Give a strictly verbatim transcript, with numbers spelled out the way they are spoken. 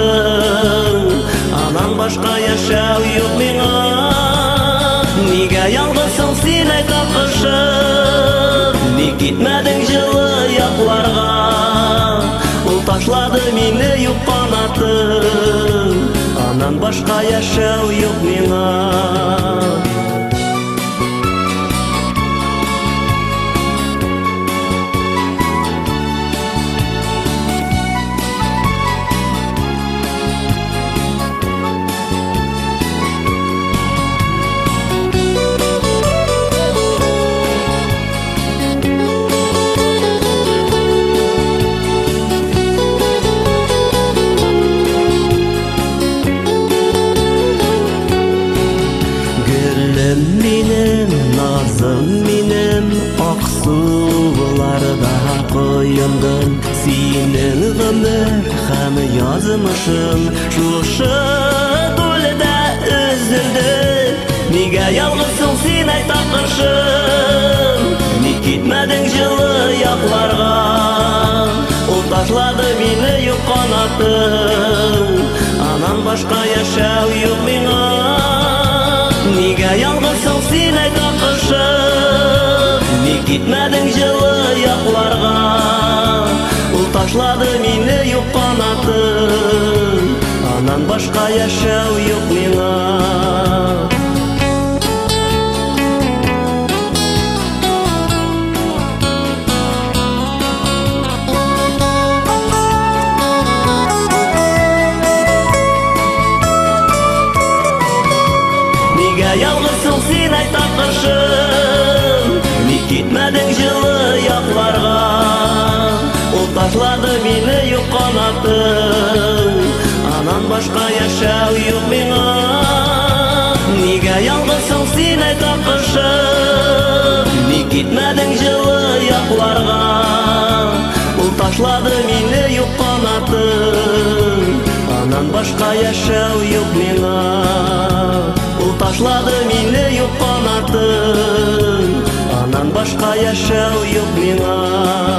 канатың, анан башка яшәү юк миңа. Нигә ялгызсың син әйтә кышым, ник китмәдең җылы якларга? Ул ташлады мине юк канатың, анан башка яшәү юк миңа. Минем, назым минем, аксуларда коендым. Синең гомер һәм язмышың шушы түлдә өзелде. Нигә ялгызсың син әйтә кышым, ник китмәдең җылы якларга? Ул ташлады мине юк канатың, анан башка яшәү юк миңа. Нигә ялгызсың син әйтә кышым, ник китмәдең җылы якларга? Ул ташлады мине юк канатың, анан башка яшәү юк миңа. Ялгызсың син әйтә кышым, ник китмәдең җылы якларга? Ул ташлады мине юк канатың, анан башка яшәү юк миңа. Нигә ялгызсың син әйтә кышым, ник китмәдең җылы якларга? Ул ташлады мине юк канатың, анан башка яшәү юк миңа. Ул ташлады мине юк канатың, анан башка яшәү юк миңа.